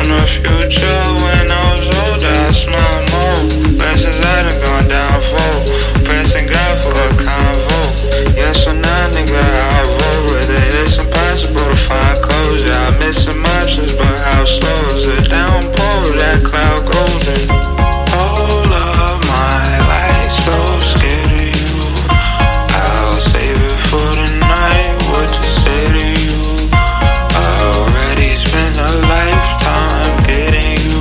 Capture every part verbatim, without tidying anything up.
from the future. When I was older, I smiled more. Blessings I done gone down for. Pressing God for a convo. Yes or nah, nigga, I'll roll with it. It's impossible to find closure. I miss some options, but how slow is the downpour? That cloud golden. All of my life, so scared of you. I'll save it for the night. What to say to you? Already spent a lifetime getting you.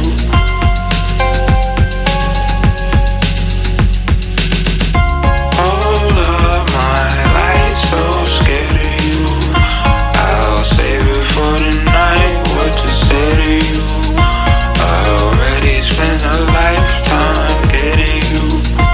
All of my life, so scared of you. I'll save it for the night. What to say to you? Already spent a lifetime getting you.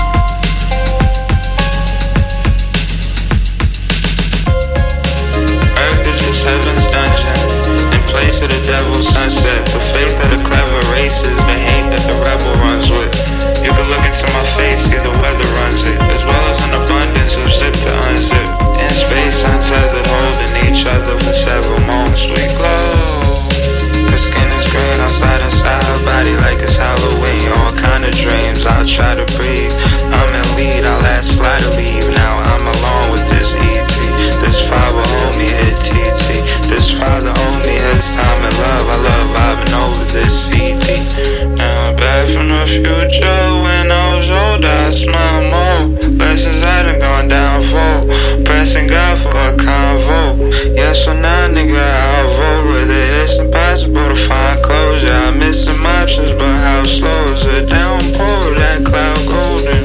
Earth is just heaven's dungeon, in place of the devil's sunset. The faith of the clever races, the hate that the rebel runs with. You can look into my face, see the weather runs it, as well as an abundance of zip to unzip. In space untethered, holding each other for several moments we glow. The skin is green outside inside her body like it's Halloween. All kind of dreams, I'll try to breathe. I'm in lead, I'll ask Sly to leave. Now I'm alone with this E T. This father owed me hit T T. This father owed me his time and love. I love vibing over this C D. Now I'm back from the future. When I was older, I smiled more. Blessings I done gone down for. Pressing God for a convo. Yes or nah, nigga, I'll roll with it. It's impossible to find closure. I miss some options, but how slow is the downpour? That cloud golden.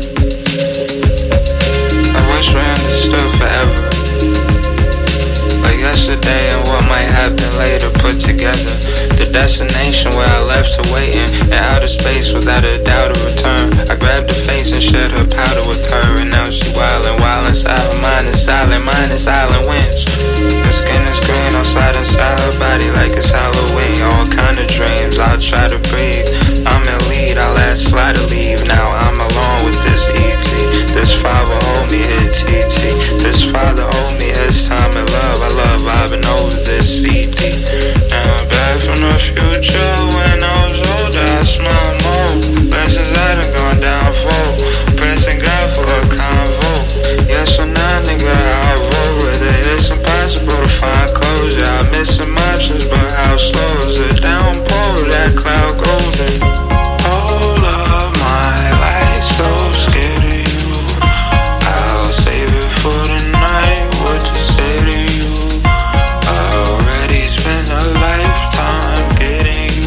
I wish we understood forever, like yesterday and what might happen later put together. The destination where I left her waiting in outer space without a doubt of return. I grabbed her face and shared her powder with her, and now she wildin', wild inside her mind is silent, mine is island winds. Her skin is green outside inside her body like it's Halloween. All kind of dreams, I'll try to breathe. I'm in lead, I'll ask Sly to leave. Now I'm alone with this E T. This father owed me his T T. This father owed me his time and love. I love vibing over this C D. Now I'm back from the future. When I was older, I smiled more. Blessings I done gone down for. Pressing God for a convo. Yes or nah, nigga, I'll roll with it. It's impossible to find closure. I miss some options, but how slow is the downpour? That cloud golden. All of my life, so scared of you. I'll save it for the night. What to say to you? Already spent a lifetime getting you.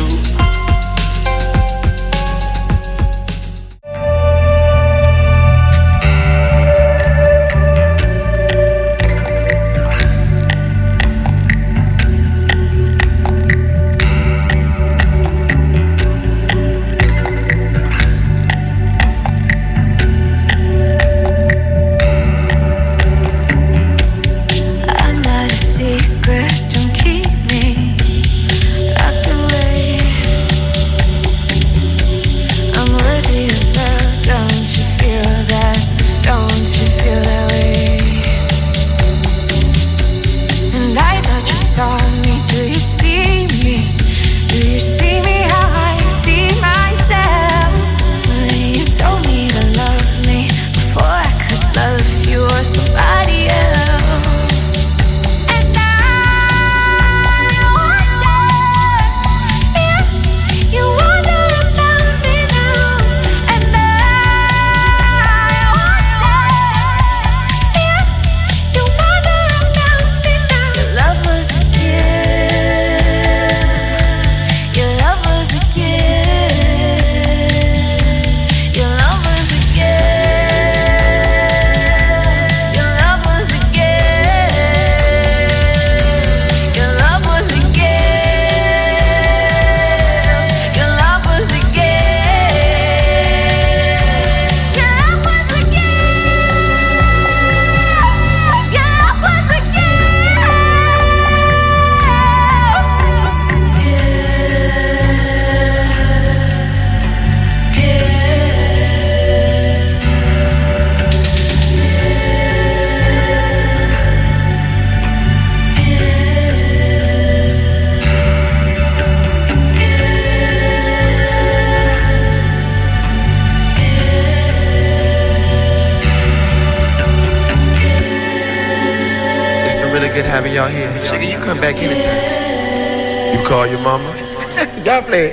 having y'all here. Sugar, you come back anytime. You call your mama? Y'all play it.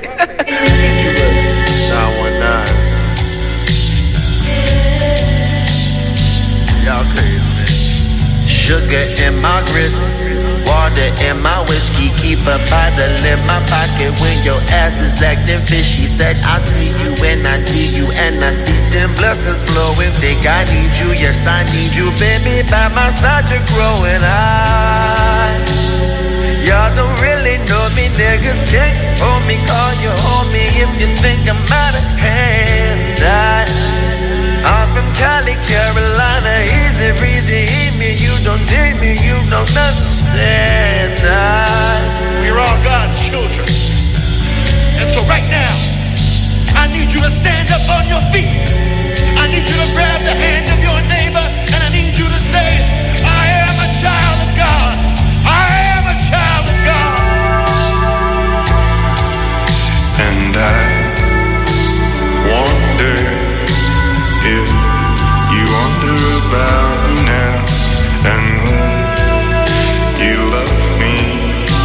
nine one nine. Y'all crazy, man. Sugar in my grits, water in my whiskey, keep a bottle in my pocket when your ass is acting fishy. Said I see you and I see you and I see them blessings flowing. Think I need you, yes I need you, baby. By my side you're growing. I, y'all don't really know me, niggas can't hold me, call you homie if you think I'm out of hand. I, I'm from Cali, Carolina, easy breezy, eat me, you don't need me, you don't understand. I, we're all God's children. And so right now, I need you to stand up on your feet. I need you to grab the hand of your neighbor, and I need you to say, I am a child of God. I am a child of God. And I wonder if you wonder about me now, and will you love me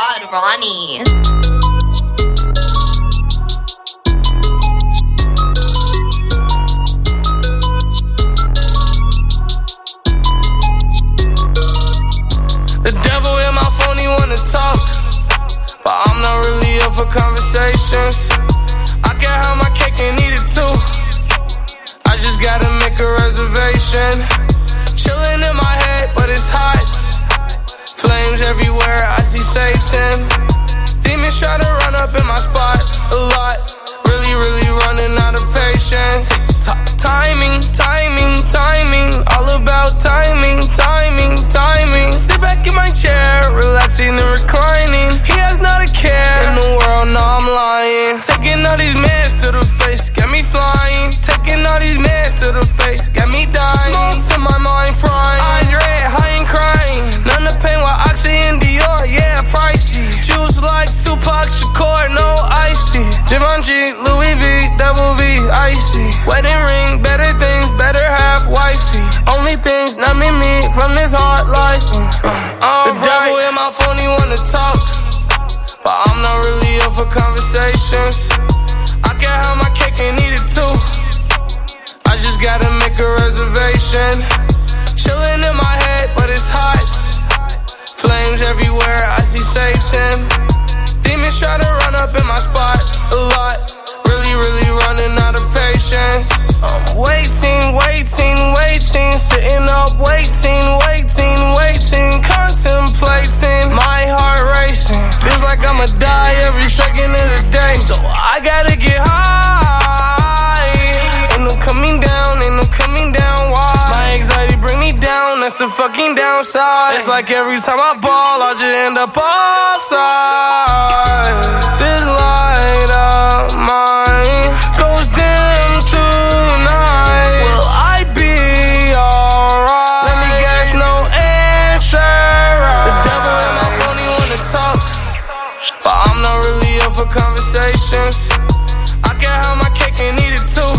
god, Ronnie. The devil in my phone, he wanna talk, but I'm not really up for conversations. I can have my cake and eat it too. I just gotta make a reservation. Chilling in my head, but it's hot. Flames everywhere, I see Satan. Demons try to run up in my spot a lot. Really, really running out of patience. T- timing, timing, timing. All about timing, timing, timing. Sit back in my chair, relaxing and reclining. He has not a care in the world, no I'm lying. Taking all these meds to the face, got me flying. Taking all these meds to the face, got me dying. Smoke to my mind frying. Andre, high and crying. None of pain while Oxy and Dior, yeah, pricey. Juice like Tupac Shakur, no iced tea. Givenchy, Louis V, double V, icy. Wedding ring, better things, better half wifey. Only things numbing me from this hard life. Uh, the right. Devil in my phone, he wanna talk, but I'm not really up for conversations. I can have my cake and eat it too. I just gotta make a reservation. Chilling in my head, but it's hot. Flames everywhere, I see Satan. Demons try to run up in my spot a lot. Really, really running out of patience. I'm waiting, waiting, waiting. Sitting up, waiting, waiting, waiting. Contemplating, my heart racing. Feels like I'ma die every second of the day. So I gotta get high. Ain't no coming down, ain't no coming down. Why? My anxiety bring me down, that's the fucking downside. It's like every time I ball, I just end up offside. This light of mine goes dim tonight. Will I be alright? Let me guess, no answer. The devil in my phone, he wanna talk, but I'm not really up for conversations. I can have my cake and eat it too.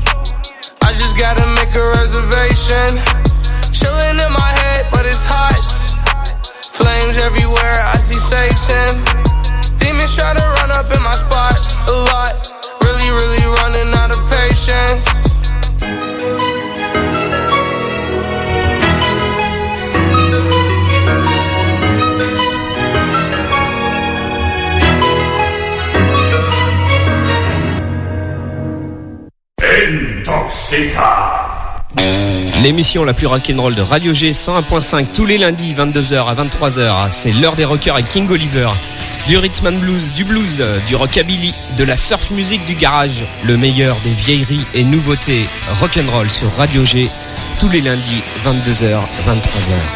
I just gotta make a reservation. Chilling in my head, but it's hot. Flames everywhere, I see Satan. Demons try to run up in my spot a lot. Really, really running out of patience. Intoxica. L'émission la plus rock'n'roll de Radio G cent un point cinq tous les lundis vingt-deux heures à vingt-trois heures. C'est l'heure des rockers avec King Oliver. Du rhythm and blues, du blues, du rockabilly, de la surf music du garage. Le meilleur des vieilleries et nouveautés rock'n'roll sur Radio G tous les lundis vingt-deux heures à vingt-trois heures.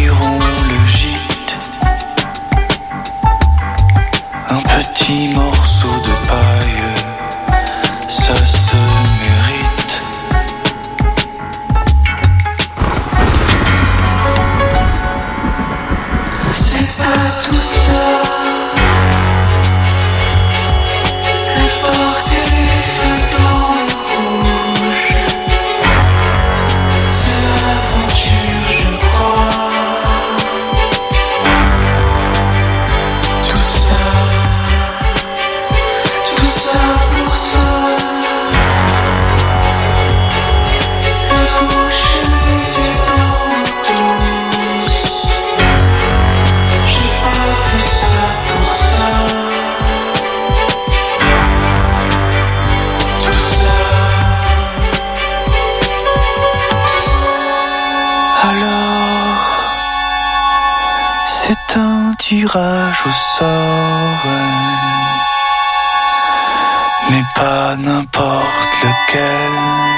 Un petit morceau C'est un tirage au sort, mais pas n'importe lequel,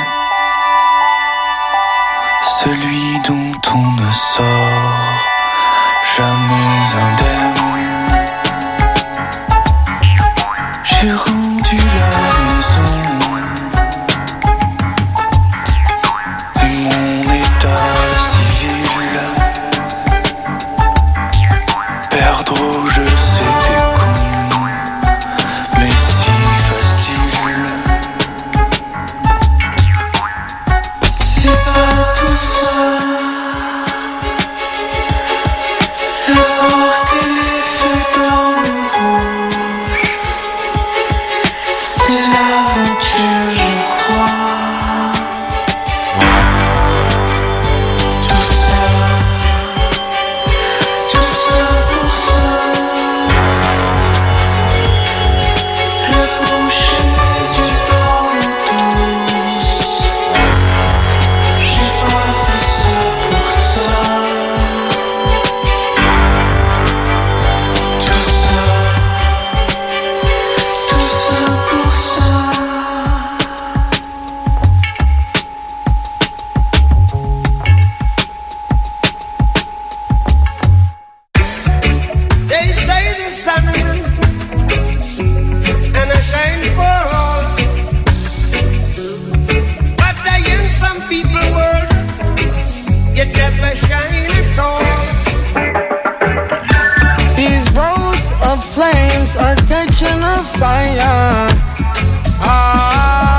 celui dont on ne sort jamais indemne. J'ai rendu la maison et mon état civil. Perdre au jeu c'était con, mais si facile. C'est pas tout ça, apporter les feux dans le rouge. C'est l'aventure, je crois. Tout ça, tout ça pour ça. La bouche et les yeux dans l'eau douce. J'ai pas fait ça pour ça. Tout ça, tout ça pour ça. They say the sun and I shine for all, but I in some people world you never shine at all. These roads of flames are catching a fire. Ah,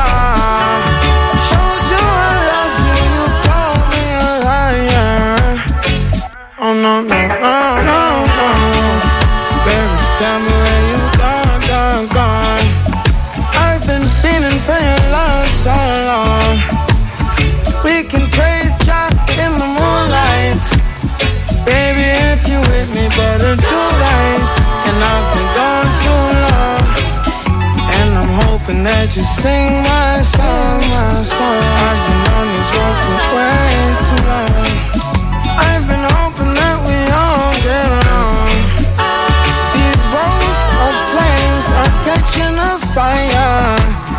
showed you I love you, you called me a liar. Oh no, no, no, no, no. Baby, tell me where you gone, gone, gone. I've been feeling for your love so long. We can praise God in the moonlight. Baby, if you with me, better do right. And I've been gone too long, and I'm hoping that you sing my song, my song. I've been on this road for way too long. I've been hoping that we all get along. These roads of flames are catching a fire.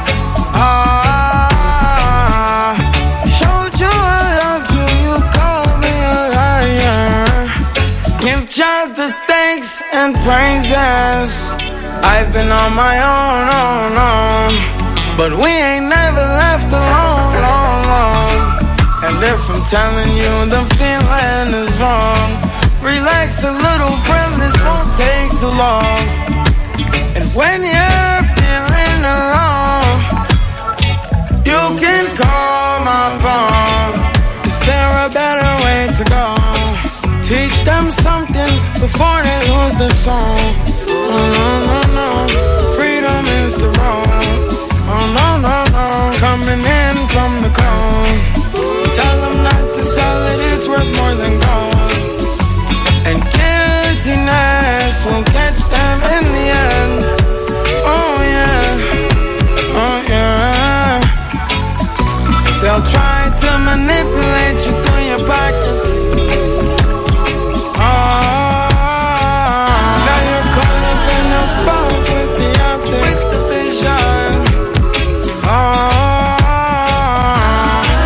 Ah, showed you I loved you, you called me a liar. Give God the thanks and praises. I've been on my own, own, own, but we ain't never left alone, long, long. And if I'm telling you the feeling is wrong, relax a little, friend, this won't take too long. And when you're feeling alone, you can call my phone. Is there a better way to go? Teach them something before they lose their song. Oh no, no, no, freedom is the road. Oh no, no, no, coming in from the cold. Tell them not to sell it, it's worth more than gold. And guiltiness will catch them in the end. Oh yeah, oh yeah. They'll try to manipulate you through your pockets. Oh, now you're caught up in the fog with the optics, with the vision. Oh,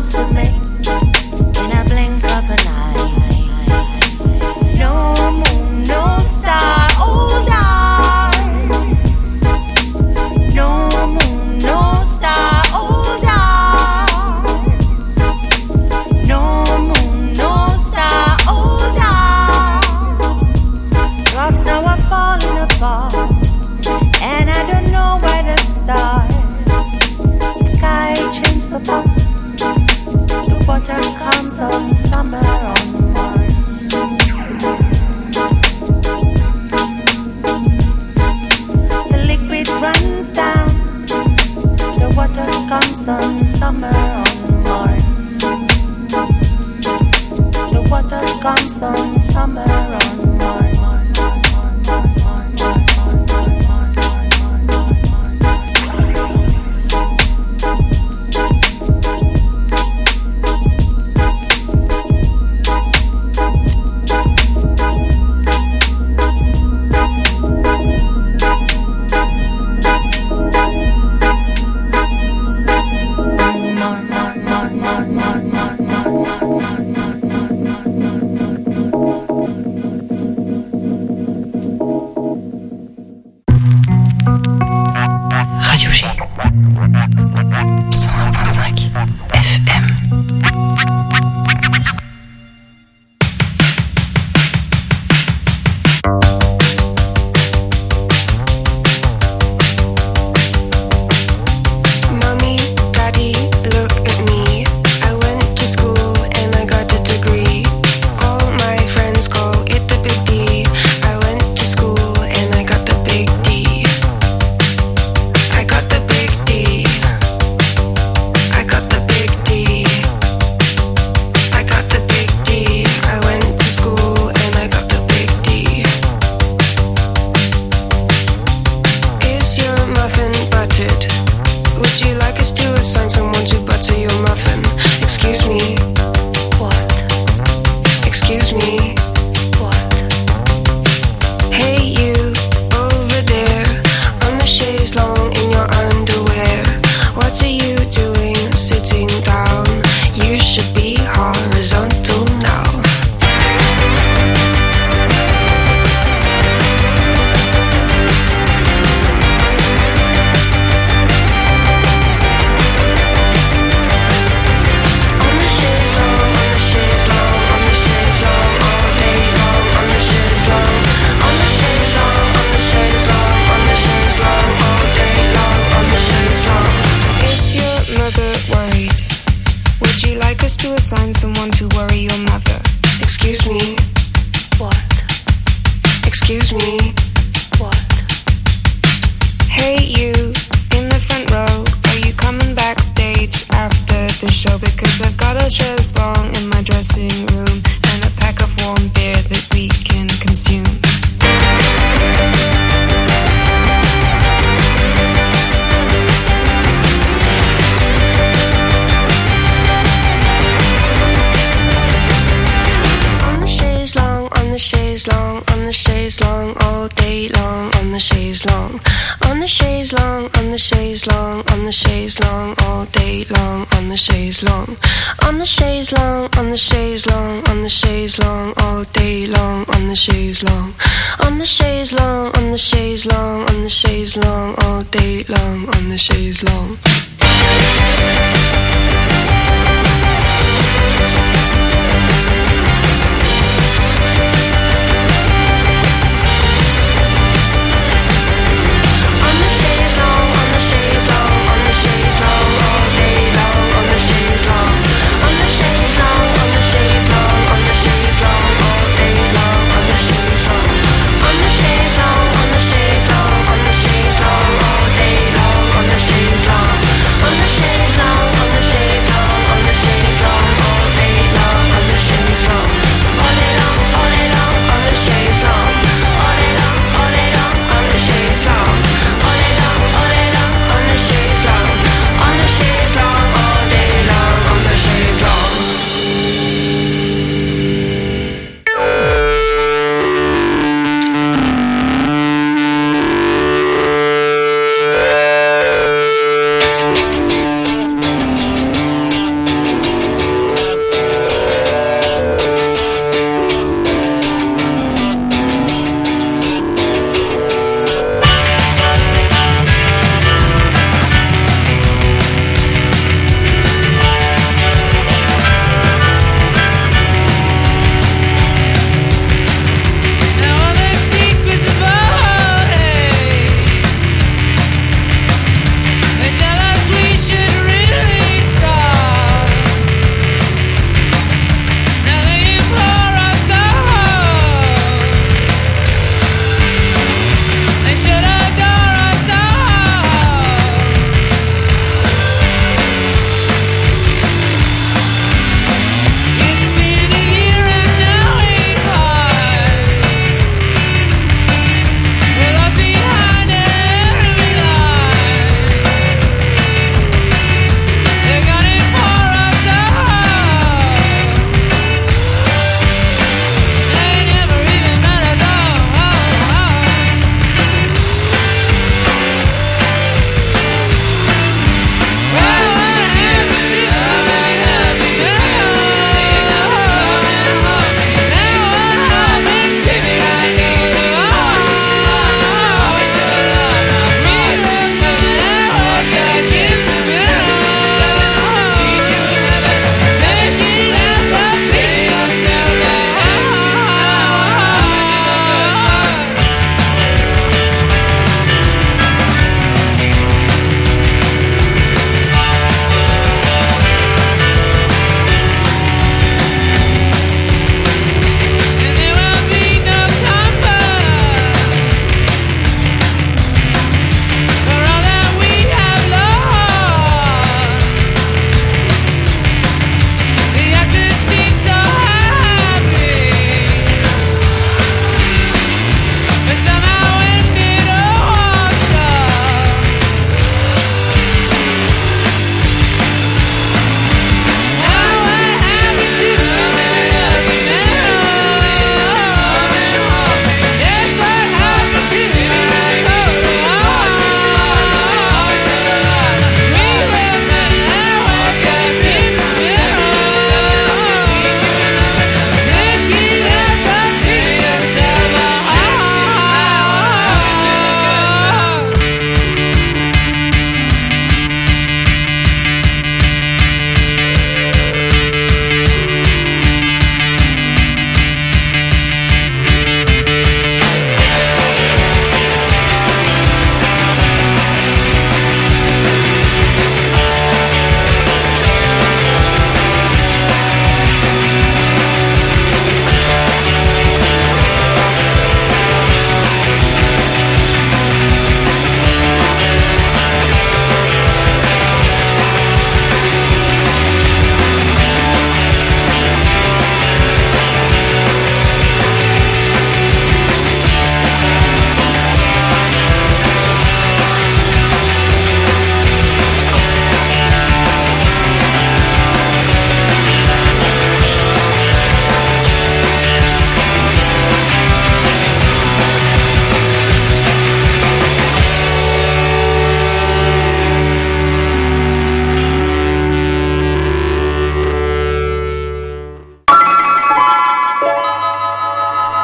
supposed to make in a blink of an eye. No moon, no star, hold on. No moon, no star, hold on. No moon, no star, hold on. Drops now are falling apart, and I don't know where to start. The sky changed so fast. The water comes on summer on Mars. The liquid runs down. The water comes on summer on Mars. The water comes on summer on Mars. On the chaise long,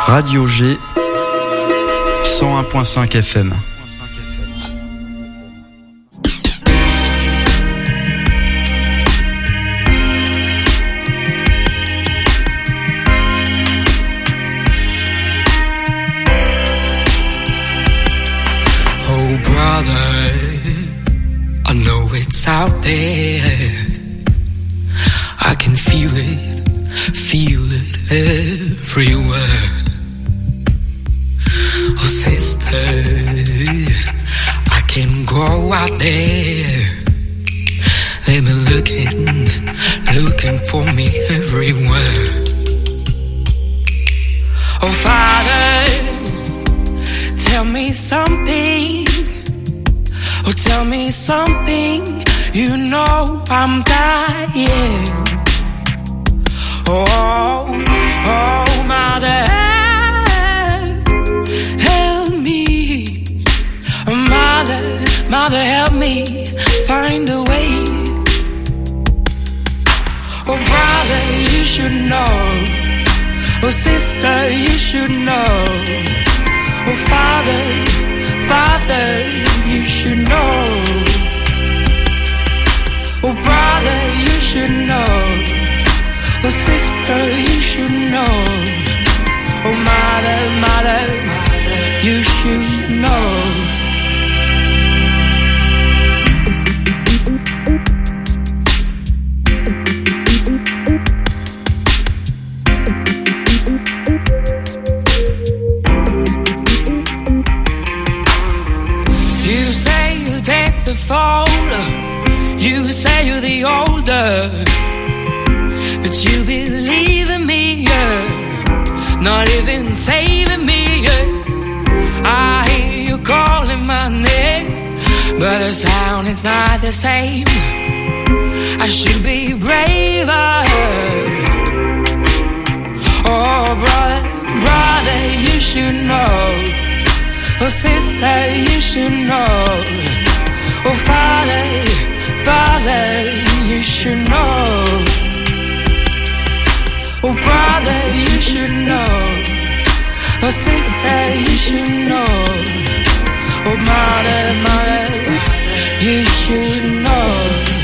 Radio G cent un point cinq F M. Oh brother, I know it's out there. I can feel it, feel it everywhere. Oh sister, I can go out there. They've been looking, looking for me everywhere. Oh Father, tell me something. Oh tell me something. You know I'm dying. Oh, oh Mother, help me. Mother, Mother, help me find a way. Oh brother, you should know. Oh sister, you should know. Oh Father, Father, you should know. Oh brother, you should know. Oh sister, you should know. Oh mother, mother, you should know. You say you take the fall. You say you're the older, but you believe in me, yeah. Not even saving me, yeah. I hear you calling my name, but the sound is not the same. I should be braver. Oh brother, brother, you should know. Oh sister, you should know. Oh father, Father, you should know. Oh brother, you should know. Oh sister, you should know. Oh mother, mother, you should know.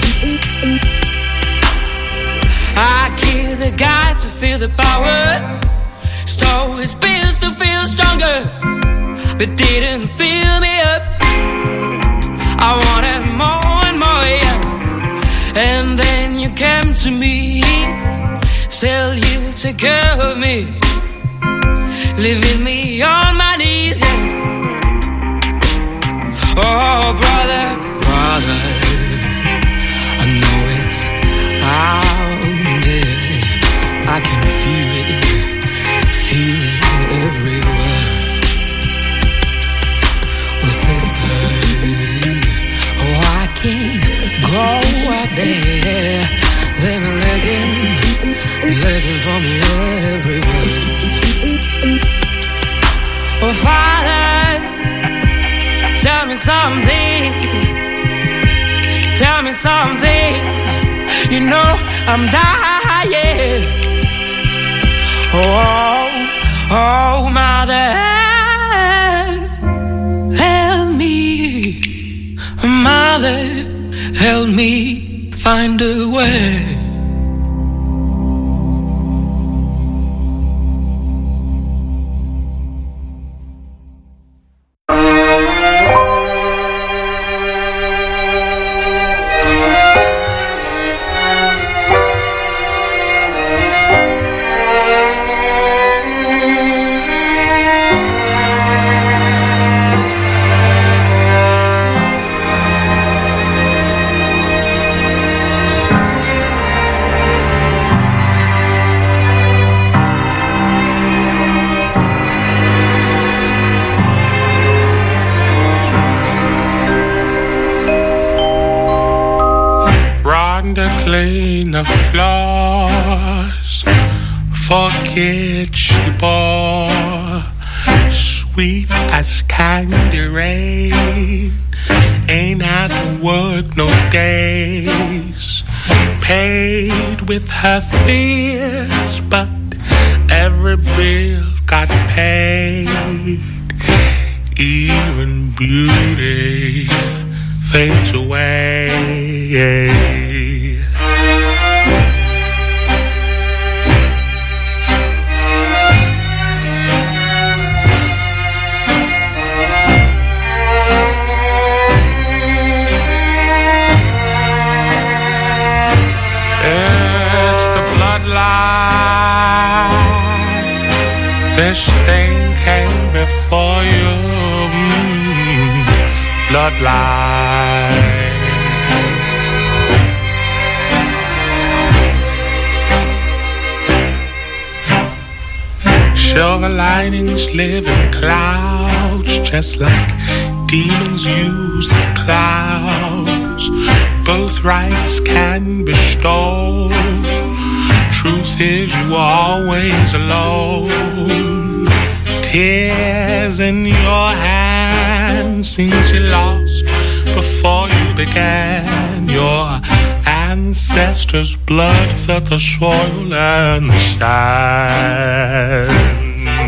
I killed the guy to feel the power, stole his pills to feel stronger, but didn't fill me up. I wanted more and more, yeah. And then you came to me, sell you to care of me, leaving me on my knees, yeah. Oh brother, brother, I know it's out there. I can feel it, feel it everywhere. Oh sister, oh I can't go out there. They've been looking, looking for me everywhere. Oh Father, tell me something, tell me something. You know I'm dying. Oh, oh Mother, help me. Mother, help me find a way. Clean the floors, forget she bore, sweet as candy rain. Ain't had to work no days, paid with her fears, but every bill got paid. Even beauty fades away. This thing came before you, mm, bloodline. Silver linings live in clouds, just like demons use the clouds. Both rights can bestow. Truth is you were always alone. Tears in your hands since you lost before you began. Your ancestors' blood felt the soil and the sand.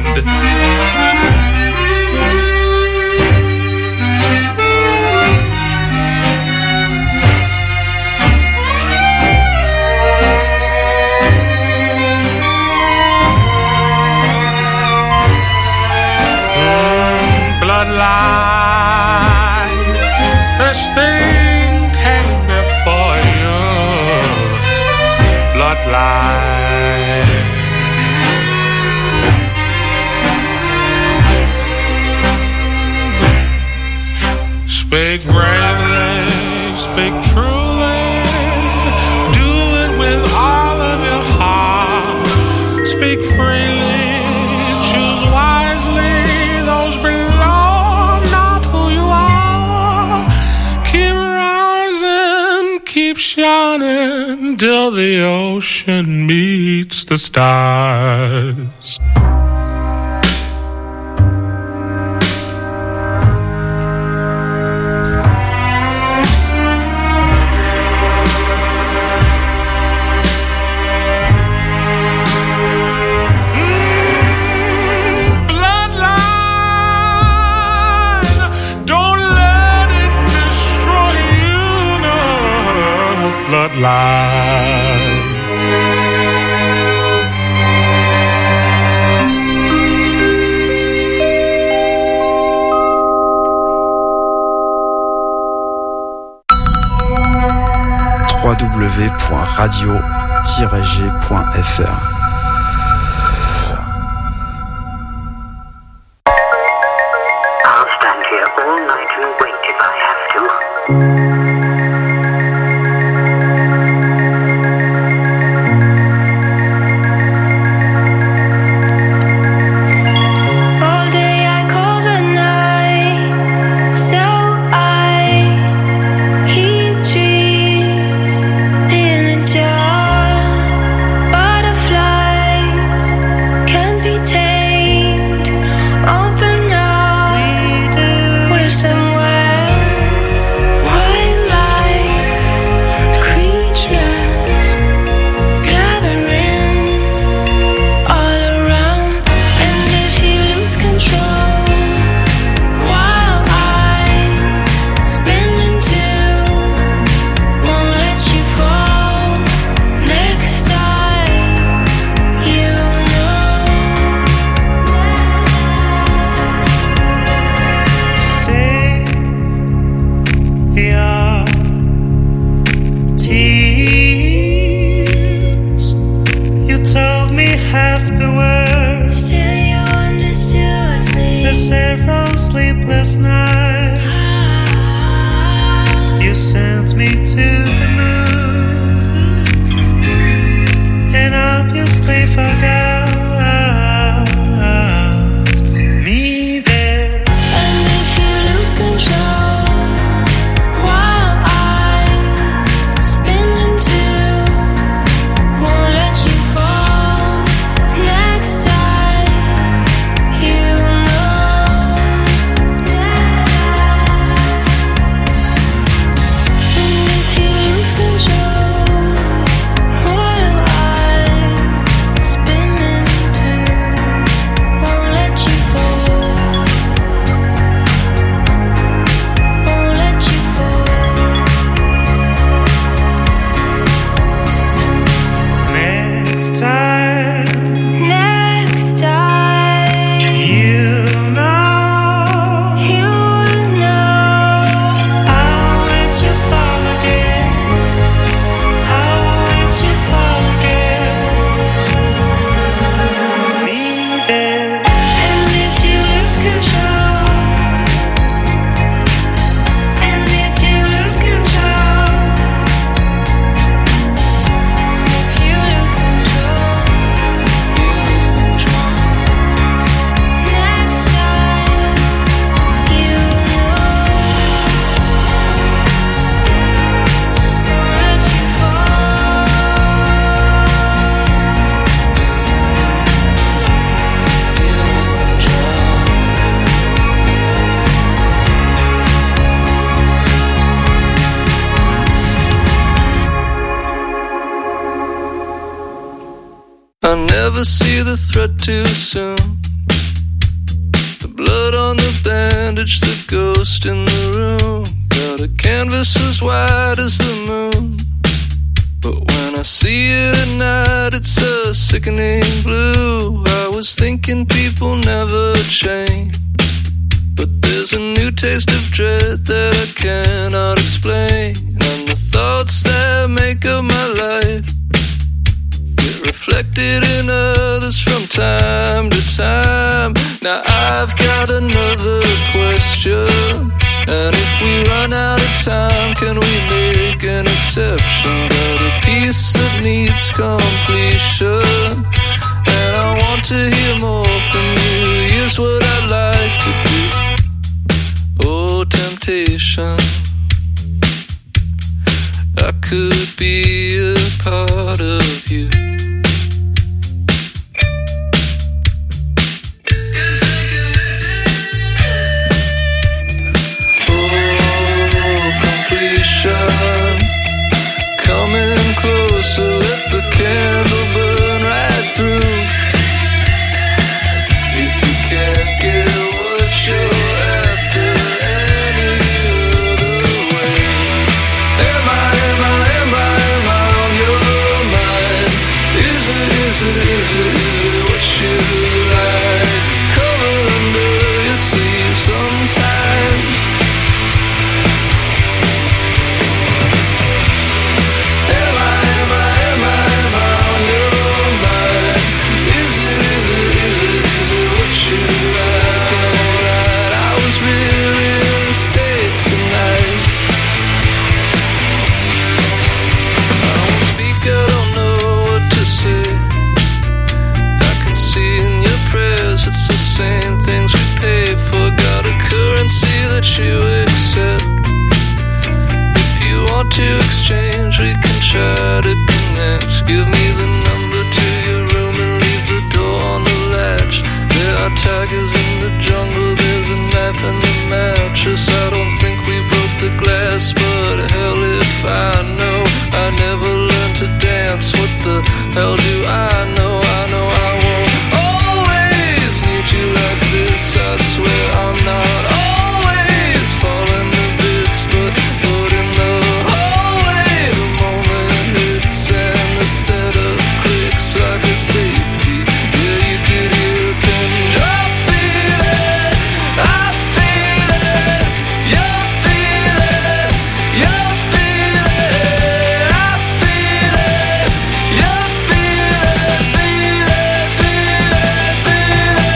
Bloodline, this thing came before you. Bloodline. Speak bravely, speak truly, do it with all of your heart. Speak freely, choose wisely, those belong not who you are. Keep rising, keep shining till the ocean meets the stars. Bloodline. w w w point radio tiret g point f r. I'll stand here all night and wait if I have to. Control I never see the threat too soon. The blood on the bandage, the ghost in the room. Got a canvas as wide as the moon. But when I see it at night, it's a sickening blue. I was thinking people never change, but there's a new taste of dread that I cannot explain. And the thoughts that make up my life get reflected in others from time to time. Now I've got another question, and if we run out of time, can we make an exception? Got a piece that needs completion, and I want to hear more from you. Here's what I'd like to do. Oh, temptation, I could be a part of you. Coming closer, let the candle burn right through. If you can't get what you're after any other way, am I, am I, am I, am I on your mind? Is it, is it, is it, is it what you like? Cover under your sleeve sometime. Same things we pay for, got a currency that you accept. If you want to exchange, we can try to connect. Give me the number to your room and leave the door on the latch. There are tigers in the jungle, there's a knife in the mattress. I don't think we broke the glass, but hell if I know. I never learned to dance, what the hell do I know? I know I won't need you like this, I swear I'm not always falling to bits, but put in the hallway the moment hits and the setup clicks like a safety. Yeah, you could hear a pin drop. Feel it, I feel it, you feel it, you feel it, I feel it, you feel it, feel it, feel it, feel it.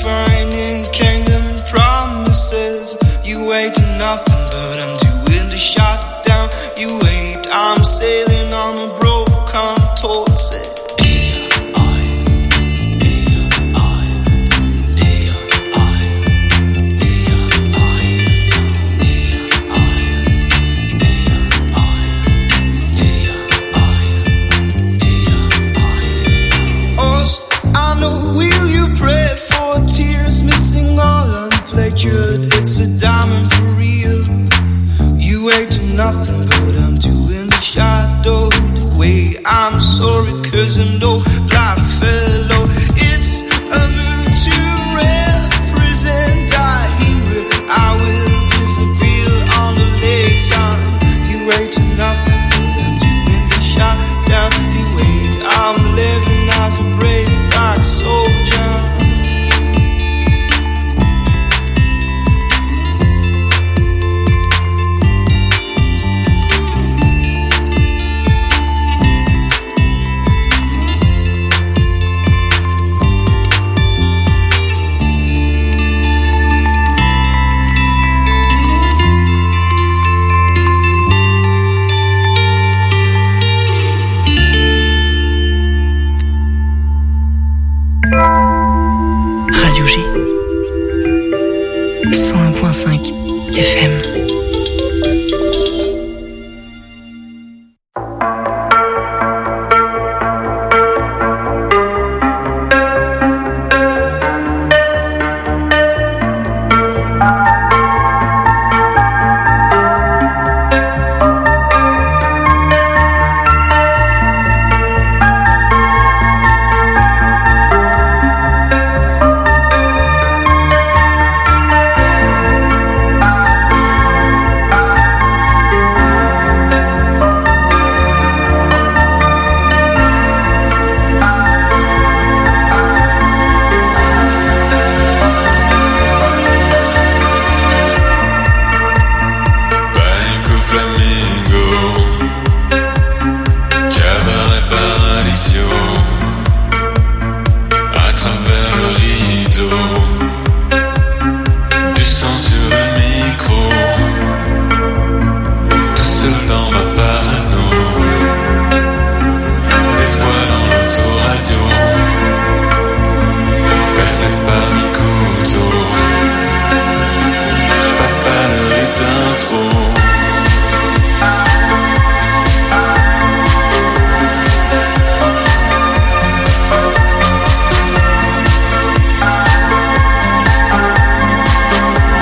defining kingdom promises. You ain't nothing, but I'm doing the shutdown. You ain't, I'm sailing on a broken tortoise. It's a diamond for real. You ain't nothing, but I'm doing the shadow. The way I'm sorry, cause I'm no black fellow. It's a mood to represent. I hear I will disappear on the late time. You ain't nothing, but I'm doing the shadow. You ain't, I'm living as a brave dark soldier. Radio G cent un point cinq F M.